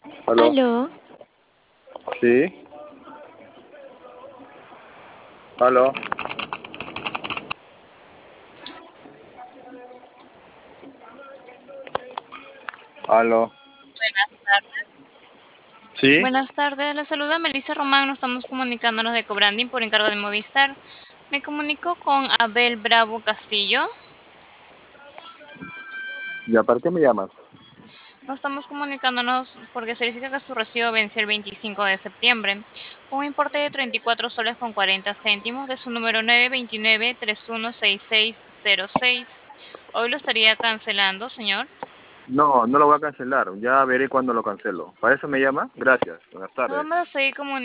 ¿Aló? Aló, ¿Sí? ¿Aló? ¿Aló? Buenas tardes. ¿Sí? Buenas tardes, la saluda Melissa Román, nos estamos comunicándonos de Cobranding por encargo de Movistar. Me comunico con Abel Bravo Castillo. ¿Y para qué me llamas? Nos estamos comunicándonos porque se verifica que su recibo vence el 25 de septiembre. Un importe de 34 soles con 40 céntimos de su número 929-316606. Hoy lo estaría cancelando, señor. No, no lo voy a cancelar. Ya veré cuándo lo cancelo. ¿Para eso me llama? Gracias. Buenas Nos tardes. vamos a seguir comunicando.